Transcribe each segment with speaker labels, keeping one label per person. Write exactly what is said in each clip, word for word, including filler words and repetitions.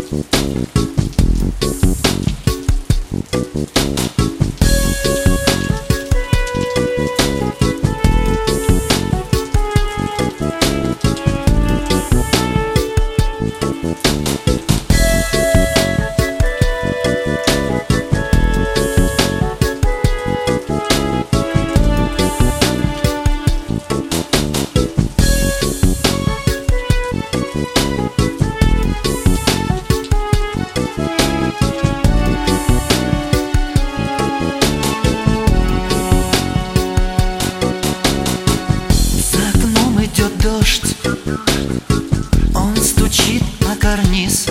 Speaker 1: Дождь, он стучит на карниз.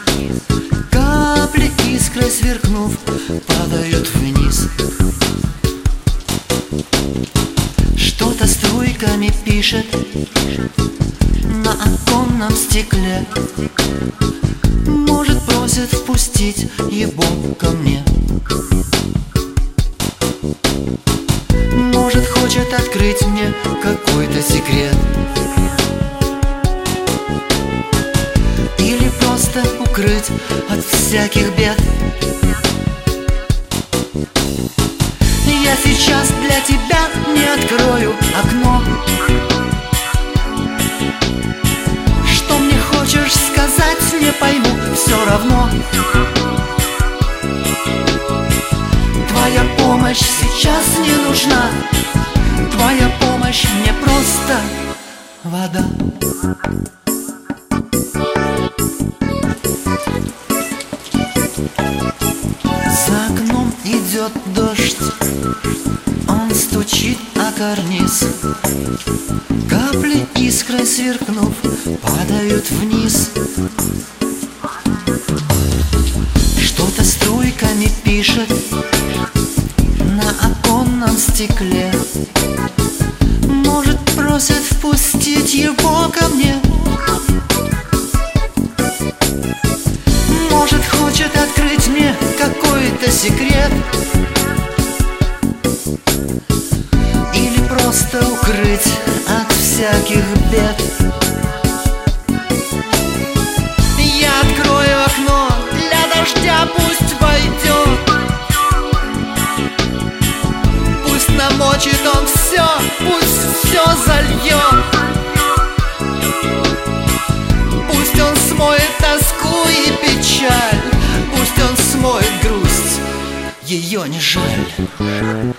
Speaker 1: Капли искрой сверкнув, падают вниз. Что-то струйками пишет на оконном стекле. Может, просит впустить его ко мне. Может, хочет открыть мне какой-то секрет. Или просто укрыть от всяких бед. Я сейчас для тебя не открою окно. Что мне хочешь сказать, не пойму, все равно. Твоя помощь сейчас не нужна. Твоя помощь мне просто вода. За окном идет дождь, он стучит о карниз. Капли искрой сверкнув, падают вниз. Что-то струйками пишет на оконном стекле. Может, просит впустить его ко мне. Может, хочет открыть мне какой-то секрет. Или просто укрыть от всяких бед. Я открою окно для дождя, пусть войдет. Пусть намочит он все, пусть все зальет. Пусть он смоет тоску и печаль. Пусть он смоет грусть, ее не жаль.